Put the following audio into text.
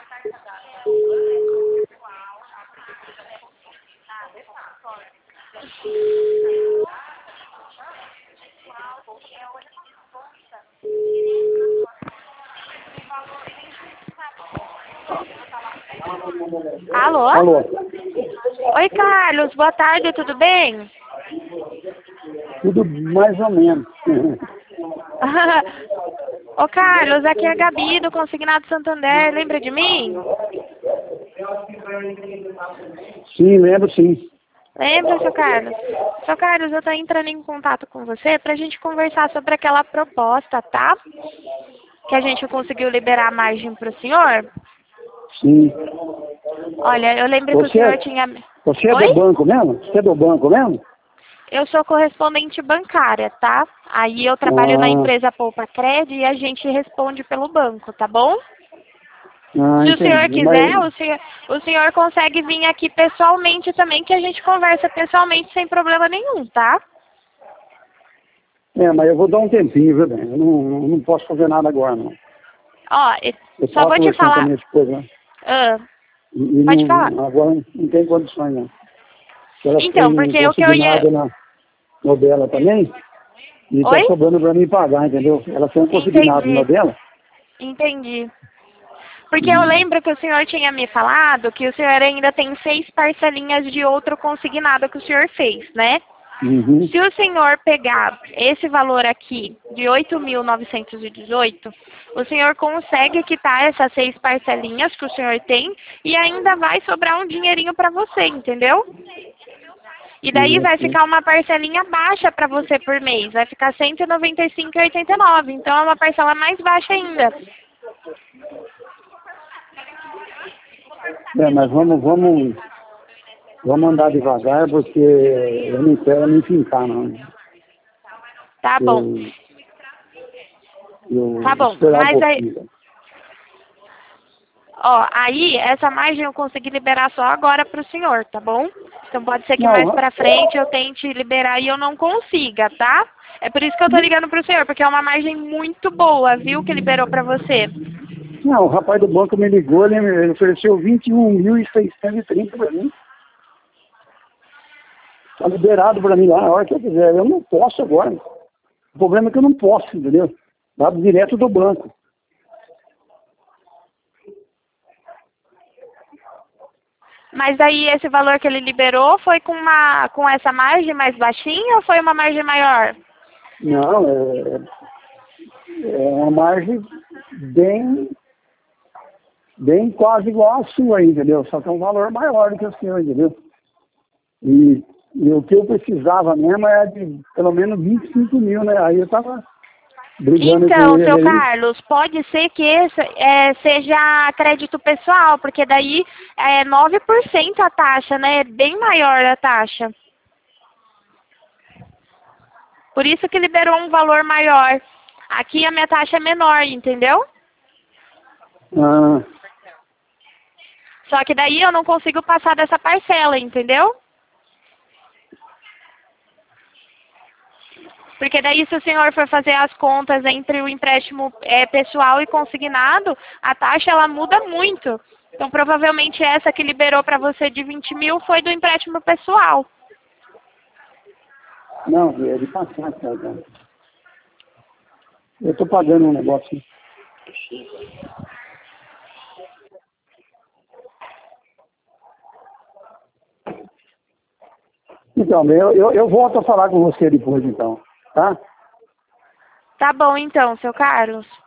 Alô? Alô? Oi, Carlos. Boa tarde, tudo bem? Tudo mais ou menos. Ô, Carlos, aqui é a Gabi do Consignado Santander. Lembra de mim? Sim, lembro sim. Lembra, seu Carlos? Seu Carlos, eu tô entrando em contato com você pra gente conversar sobre aquela proposta, tá? Que a gente conseguiu liberar a margem pro senhor. Sim. Olha, eu lembro que o Você, senhor tinha... você é Oi? do banco mesmo? Você é do banco mesmo? Eu sou correspondente bancária, tá? Aí eu trabalho na Ah, empresa Poupa Cred e a gente responde pelo banco, tá bom? Se o senhor entendi. quiser, Mas, o senhor consegue vir aqui pessoalmente também, que a gente conversa pessoalmente sem problema nenhum, tá? mas eu vou dar um tempinho, viu, bem? Eu não posso fazer nada agora, não. Ó, Eu só estava vou te conversando com a falar. minha esposa, né? Ah, E pode falar. agora não tem condições, não. Elas Então, têm porque o que eu ia... consignado no dela também, e está Oi? sobrando para mim pagar, entendeu? Elas têm consignado no Entendi. dela. Entendi. Porque eu lembro que o senhor tinha me falado que o senhor ainda tem 6 parcelinhas de outro consignado que o senhor fez, né? Uhum. Se o senhor pegar esse valor aqui de 8.918, o senhor consegue quitar essas 6 parcelinhas que o senhor tem e ainda vai sobrar um dinheirinho para você, entendeu? E daí vai Sim. ficar uma parcelinha baixa para você por mês, vai ficar R$ 195,89, então é uma parcela mais baixa ainda. Mas vamos andar devagar, porque eu não quero me fincar, não. Tá bom, Eu, eu tá vou bom, esperar um mas aí... pouquinho. Ó, aí essa margem eu consegui liberar só agora para o senhor, tá bom? Então pode ser que mais Não, pra frente eu tente liberar e eu não consiga, tá? É por isso que eu tô ligando pro senhor, porque é uma margem muito boa, viu, que liberou pra você. não, o rapaz do banco me ligou, ele ofereceu 21.630 para mim. Está liberado para mim lá a hora que eu quiser. Eu não posso agora. O problema é que eu não posso, entendeu? Dado direto do banco. Mas aí esse valor que ele liberou foi com essa margem mais baixinha ou foi uma margem maior? Não, é uma margem bem, bem quase igual à sua aí, entendeu? Só que é um valor maior do que o seu, entendeu? E o que eu precisava mesmo era de pelo menos 25 mil, né? Aí eu estava brigando com Então, ele seu aí. Carlos, pode ser que esse seja crédito pessoal, porque daí é 9% a taxa, né? É bem maior a taxa. Por isso que liberou um valor maior. Aqui a minha taxa é menor, entendeu? Ah, Só que daí eu não consigo passar dessa parcela, entendeu? Porque daí se o senhor for fazer as contas entre o empréstimo pessoal e consignado, a taxa ela muda muito. Então provavelmente essa que liberou para você de 20 mil foi do empréstimo pessoal. não, é de passar, cara. Eu estou pagando um negócio. Então, eu volto a falar com você depois, então. Tá? Tá bom então, seu Carlos.